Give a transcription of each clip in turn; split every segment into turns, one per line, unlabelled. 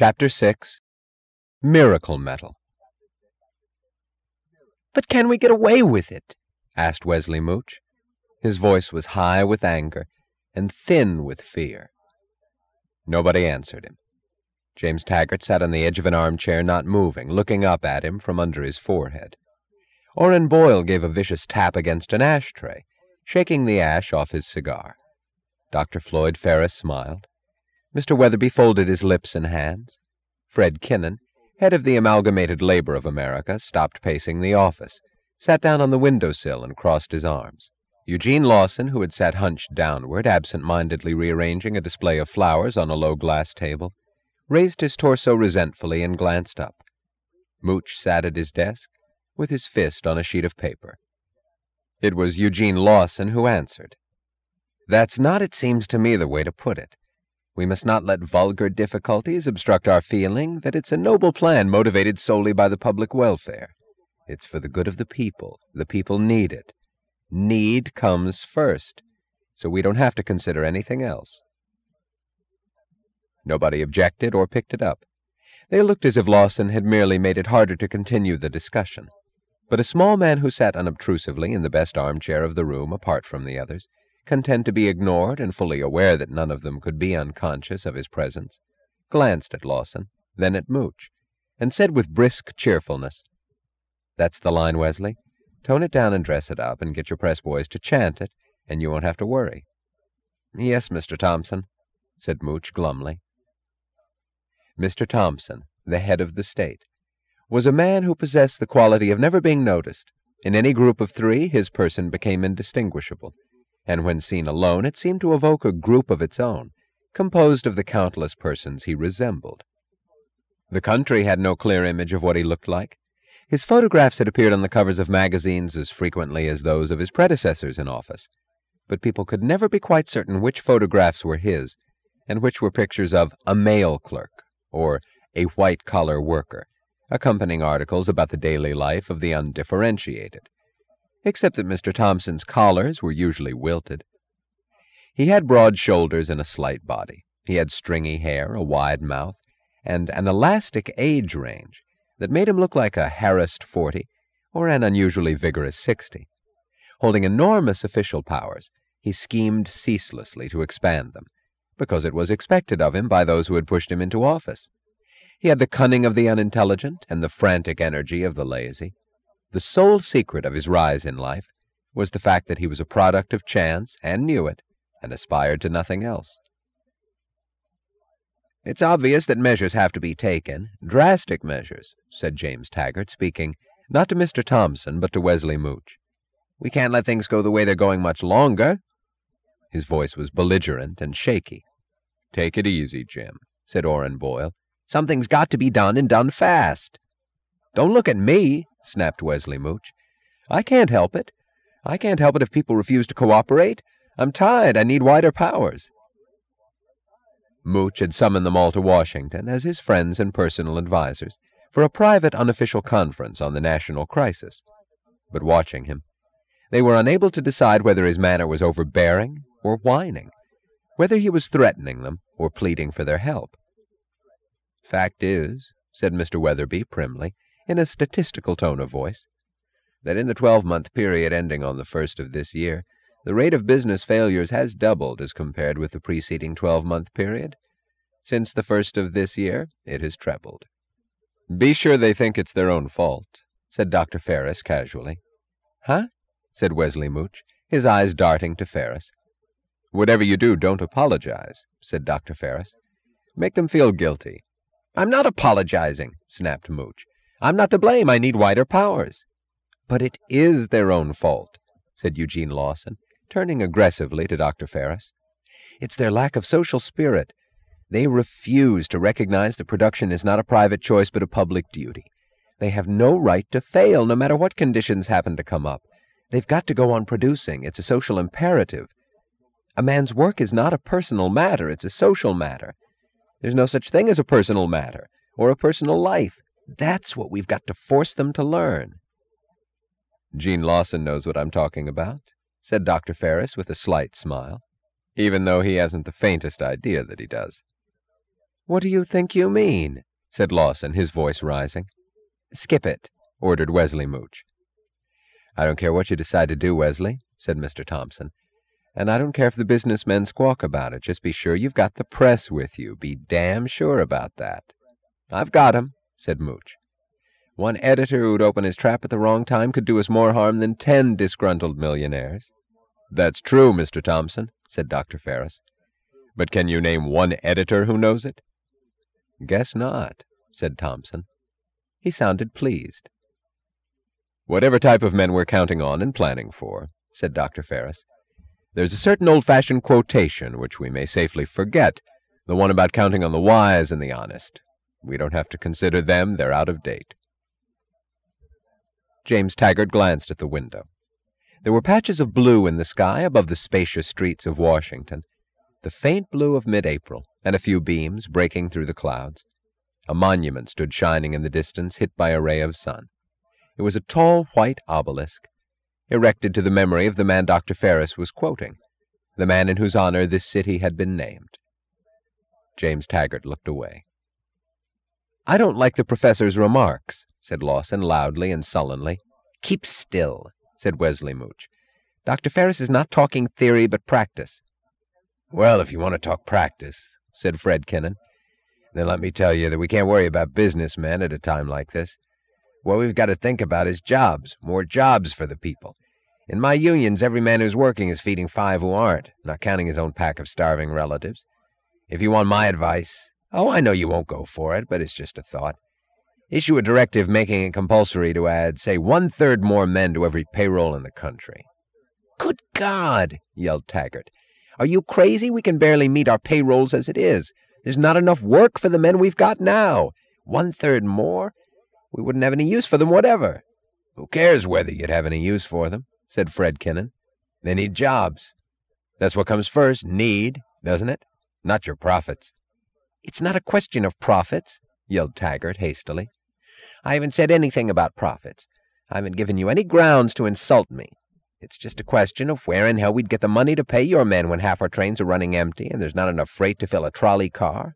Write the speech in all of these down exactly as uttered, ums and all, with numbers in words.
Chapter six. Miracle Metal. "But can we get away with it?" asked Wesley Mooch. His voice was high with anger and thin with fear. Nobody answered him. James Taggart sat on the edge of an armchair, not moving, looking up at him from under his forehead. Orrin Boyle gave a vicious tap against an ashtray, shaking the ash off his cigar. Doctor Floyd Ferris smiled. Mister Weatherby folded his lips and hands. Fred Kinnan, head of the Amalgamated Labor of America, stopped pacing the office, sat down on the windowsill and crossed his arms. Eugene Lawson, who had sat hunched downward, absent-mindedly rearranging a display of flowers on a low glass table, raised his torso resentfully and glanced up. Mooch sat at his desk, with his fist on a sheet of paper. It was Eugene Lawson who answered. "That's not, it seems to me, the way to put it. We must not let vulgar difficulties obstruct our feeling that it's a noble plan motivated solely by the public welfare. It's for the good of the people. The people need it. Need comes first, so we don't have to consider anything else." Nobody objected or picked it up. They looked as if Lawson had merely made it harder to continue the discussion. But a small man who sat unobtrusively in the best armchair of the room, apart from the others, content to be ignored and fully aware that none of them could be unconscious of his presence, glanced at Lawson, then at Mooch, and said with brisk cheerfulness, "That's the line, Wesley. Tone it down and dress it up, and get your press boys to chant it, and you won't have to worry." "Yes, Mister Thompson," said Mooch glumly. Mister Thompson, the head of the state, was a man who possessed the quality of never being noticed. In any group of three, his person became indistinguishable, and when seen alone, it seemed to evoke a group of its own, composed of the countless persons he resembled. The country had no clear image of what he looked like. His photographs had appeared on the covers of magazines as frequently as those of his predecessors in office, but people could never be quite certain which photographs were his, and which were pictures of a mail clerk, or a white-collar worker, accompanying articles about the daily life of the undifferentiated, except that Mister Thompson's collars were usually wilted. He had broad shoulders and a slight body. He had stringy hair, a wide mouth, and an elastic age range that made him look like a harassed forty or an unusually vigorous sixty. Holding enormous official powers, he schemed ceaselessly to expand them, because it was expected of him by those who had pushed him into office. He had the cunning of the unintelligent and the frantic energy of the lazy. The sole secret of his rise in life was the fact that he was a product of chance and knew it, and aspired to nothing else. "It's obvious that measures have to be taken, drastic measures," said James Taggart, speaking not to Mister Thompson, but to Wesley Mooch. "We can't let things go the way they're going much longer." His voice was belligerent and shaky. "Take it easy, Jim," said Orrin Boyle. "Something's got to be done, and done fast." "Don't look at me," snapped Wesley Mooch. "I can't help it. I can't help it if people refuse to cooperate. I'm tired. I need wider powers." Mooch had summoned them all to Washington as his friends and personal advisers for a private, unofficial conference on the national crisis. But watching him, they were unable to decide whether his manner was overbearing or whining, whether he was threatening them or pleading for their help. "Fact is," said Mister Weatherby primly, in a statistical tone of voice, "that in the twelve-month period ending on the first of this year, the rate of business failures has doubled as compared with the preceding twelve-month period. Since the first of this year, it has trebled." "Be sure they think it's their own fault," said Doctor Ferris casually. "Huh?" said Wesley Mooch, his eyes darting to Ferris. "Whatever you do, don't apologize," said Doctor Ferris. "Make them feel guilty." "I'm not apologizing," snapped Mooch. "I'm not to blame. I need wider powers." "But it is their own fault," said Eugene Lawson, turning aggressively to Doctor Ferris. "It's their lack of social spirit. They refuse to recognize that production is not a private choice but a public duty. They have no right to fail, no matter what conditions happen to come up. They've got to go on producing. It's a social imperative. A man's work is not a personal matter. It's a social matter. There's no such thing as a personal matter or a personal life. That's what we've got to force them to learn." "Gene Lawson knows what I'm talking about," said Doctor Ferris with a slight smile, "even though he hasn't the faintest idea that he does." "What do you think you mean?" said Lawson, his voice rising. "Skip it," ordered Wesley Mooch. "I don't care what you decide to do, Wesley," said Mister Thompson. "And I don't care if the businessmen squawk about it. Just be sure you've got the press with you. Be damn sure about that." "I've got 'em," said Mooch. "One editor who'd open his trap at the wrong time could do us more harm than ten disgruntled millionaires." "That's true, Mister Thompson," said Doctor Ferris. "But can you name one editor who knows it?" "Guess not," said Thompson. He sounded pleased. "Whatever type of men we're counting on and planning for," said Doctor Ferris, "there's a certain old-fashioned quotation which we may safely forget, the one about counting on the wise and the honest. We don't have to consider them. They're out of date." James Taggart glanced at the window. There were patches of blue in the sky above the spacious streets of Washington, the faint blue of mid-April, and a few beams breaking through the clouds. A monument stood shining in the distance, hit by a ray of sun. It was a tall white obelisk, erected to the memory of the man Doctor Ferris was quoting, the man in whose honor this city had been named. James Taggart looked away. "I don't like the professor's remarks," said Lawson loudly and sullenly. "Keep still," said Wesley Mooch. "Doctor Ferris is not talking theory, but practice." "Well, if you want to talk practice," said Fred Kinnan, "then let me tell you that we can't worry about businessmen at a time like this. What we've got to think about is jobs, more jobs for the people. In my unions, every man who's working is feeding five who aren't, not counting his own pack of starving relatives. If you want my advice, oh, I know you won't go for it, but it's just a thought. Issue a directive making it compulsory to add, say, one-third more men to every payroll in the country." "Good God!" yelled Taggart. "Are you crazy? We can barely meet our payrolls as it is. There's not enough work for the men we've got now. One-third more? We wouldn't have any use for them whatever." "Who cares whether you'd have any use for them?" said Fred Kinnan. "They need jobs. That's what comes first, need, doesn't it? Not your profits." "It's not a question of profits," yelled Taggart hastily. "I haven't said anything about profits. I haven't given you any grounds to insult me. It's just a question of where in hell we'd get the money to pay your men when half our trains are running empty and there's not enough freight to fill a trolley car."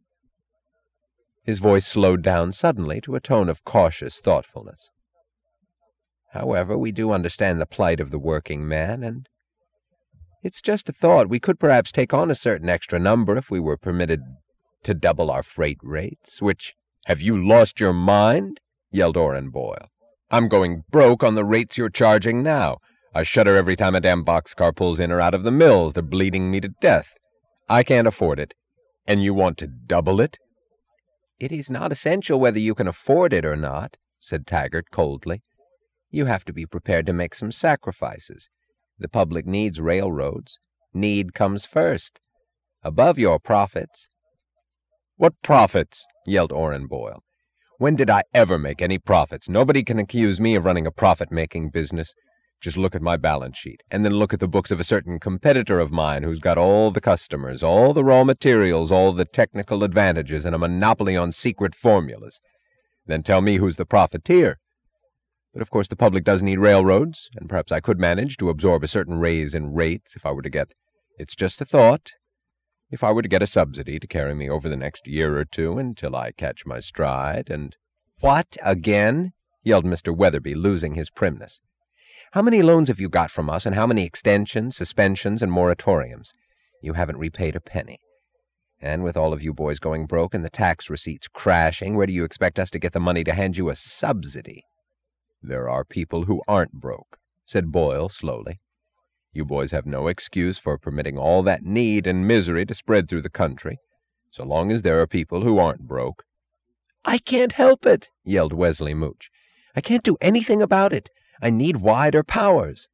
His voice slowed down suddenly to a tone of cautious thoughtfulness. "However, we do understand the plight of the working man, and it's just a thought. We could perhaps take on a certain extra number if we were permitted to double our freight rates, which—" "Have you lost your mind?" yelled Orrin Boyle. "I'm going broke on the rates you're charging now. I shudder every time a damn boxcar pulls in or out of the mills. They're bleeding me to death. I can't afford it. And you want to double it?" "It is not essential whether you can afford it or not," said Taggart coldly. "You have to be prepared to make some sacrifices. The public needs railroads. Need comes first. Above your profits." "What profits?" yelled Orrin Boyle. "When did I ever make any profits? Nobody can accuse me of running a profit-making business. Just look at my balance sheet, and then look at the books of a certain competitor of mine who's got all the customers, all the raw materials, all the technical advantages, and a monopoly on secret formulas. Then tell me who's the profiteer. But of course the public does need railroads, and perhaps I could manage to absorb a certain raise in rates if I were to get— it's just a thought— if I were to get a subsidy to carry me over the next year or two until I catch my stride, and—" "What, again?" yelled Mister Weatherby, losing his primness. "How many loans have you got from us, and how many extensions, suspensions, and moratoriums? You haven't repaid a penny. And with all of you boys going broke and the tax receipts crashing, where do you expect us to get the money to hand you a subsidy?" "There are people who aren't broke," said Boyle slowly. "You boys have no excuse for permitting all that need and misery to spread through the country, so long as there are people who aren't broke." "I can't help it," yelled Wesley Mooch. "I can't do anything about it. I need wider powers."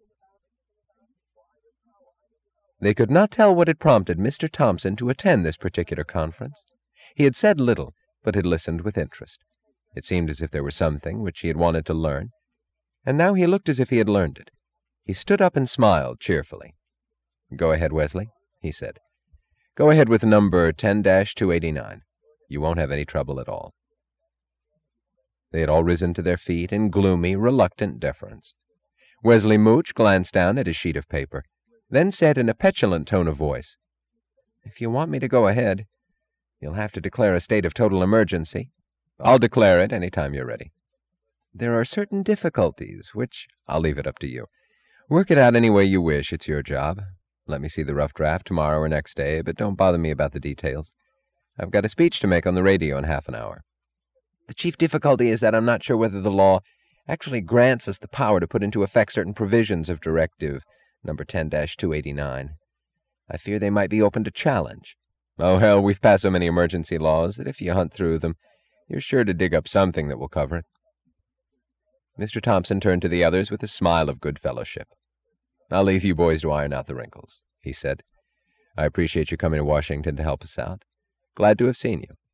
They could not tell what had prompted Mister Thompson to attend this particular conference. He had said little, but had listened with interest. It seemed as if there were something which he had wanted to learn, and now he looked as if he had learned it. He stood up and smiled cheerfully. "Go ahead, Wesley," he said. "Go ahead with number ten dash two eighty-nine. You won't have any trouble at all." They had all risen to their feet in gloomy, reluctant deference. Wesley Mooch glanced down at his sheet of paper, then said in a petulant tone of voice, "If you want me to go ahead, You'll have to declare a state of total emergency. I'll declare it any time you're ready. There are certain difficulties, which I'll leave it up to you. Work it out any way you wish. It's your job. Let me see the rough draft tomorrow or next day, but don't bother me about the details. I've got a speech to make on the radio in half an hour. The chief difficulty is that I'm not sure whether the law actually grants us the power to put into effect certain provisions of Directive number ten dash two eighty-nine. I fear they might be open to challenge. Oh, hell, we've passed so many emergency laws that if you hunt through them, you're sure to dig up something that will cover it. Mister Thompson turned to the others with a smile of good fellowship. I'll leave you boys to iron out the wrinkles, he said. I appreciate you coming to Washington to help us out. Glad to have seen you.